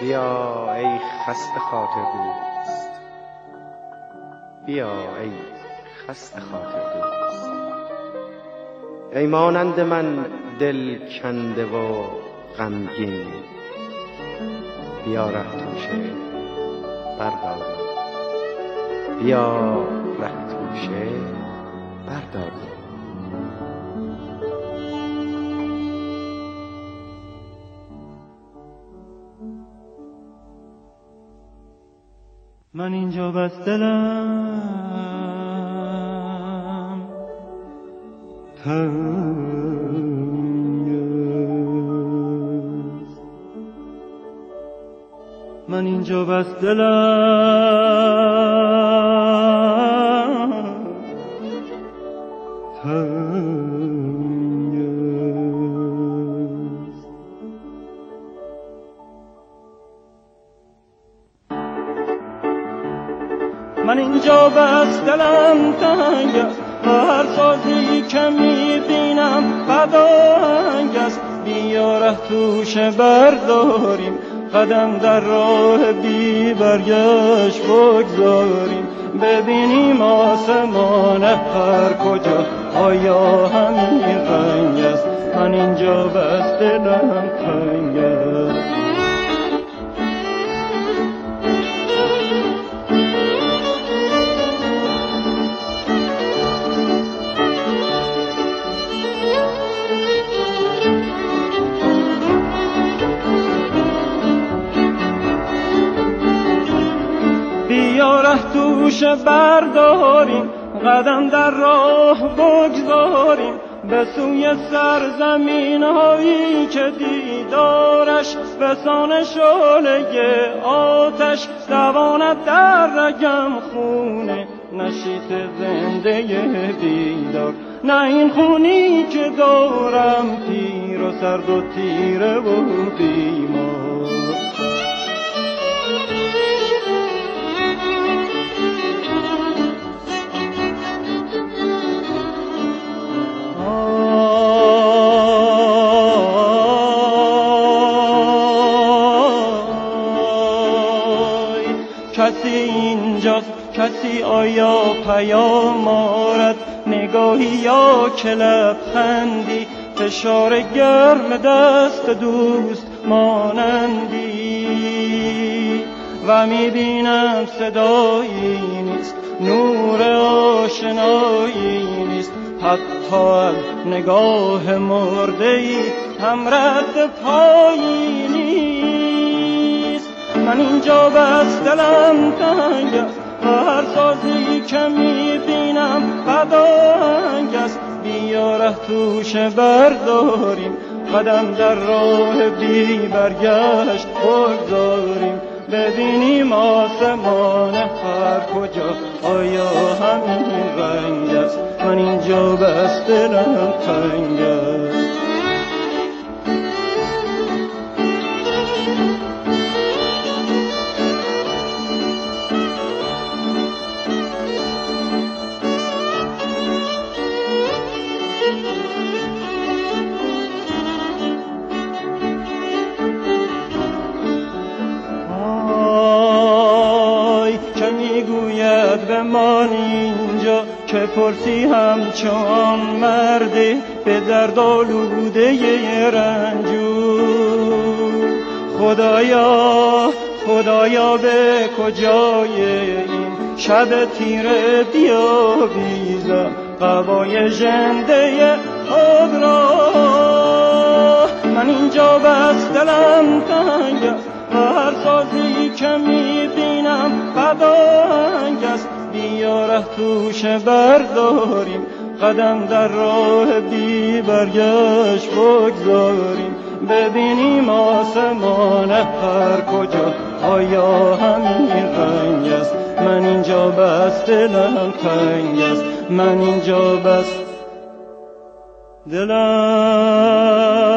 بیا ای خسته خاطر دوست، بیا ای خسته خاطر دوست، ای مانند من دل کنده و غمگین، بیا ره توشه برداریم، بیا ره توشه برداریم. من اینجا بس دلم تنگ است، من اینجا بس دلم تنگ است. من اینجا بس دلم تنگ است، هر سازی که میبینم فداهنگ است، بیا ره توشه برداریم، قدم در راه بی برگشت بگذاریم، ببینیم آسمان هر کجا آیا همین رنگ است. من اینجا بس دلم تنگ است. بیا ره توشه برداریم، قدم در راه بگذاریم، به سوی سرزمین هایی که دیدارش بسان شعله آتش دواند در رگم خونه نشیط زنده بیدار. نه این خونی که دارم پیر و سرد و تیره و بیمار. کسی اینجاست، کسی آیا پیام آرد، نگاهی یا که لبخندی، فشار گرم دست دوست مانندی. و میبینم صدایی نیست، نور آشنایی نیست، حتی از نگاه مرده‌ای هم رد پایی نیست. من اینجا بس دلم تنگ است، هر سازی که میبینم فداهنگ است، بیا ره توشه برداریم، قدم در راه بی برگشت بگذاریم، ببینیم آسمان هر کجا آیا همین رنگ است. من اینجا بس دلم تنگ است. بمان اینجا که پرسی همچون مرده به درد آلوده رنجور. خدایا خدایا به کجای این شب تیره بیاویزم قبای ژنده خود را. من اینجا بس دلم تنگ است، هر سازی که میبینم فداهنگ است، بیا ره توشه برداریم، قدم در راه بی برگشت بگذاریم، ببینیم آسمان هر کجا آیا همین رنگ است. من اینجا بس دلم تنگ است، من اینجا بس دلم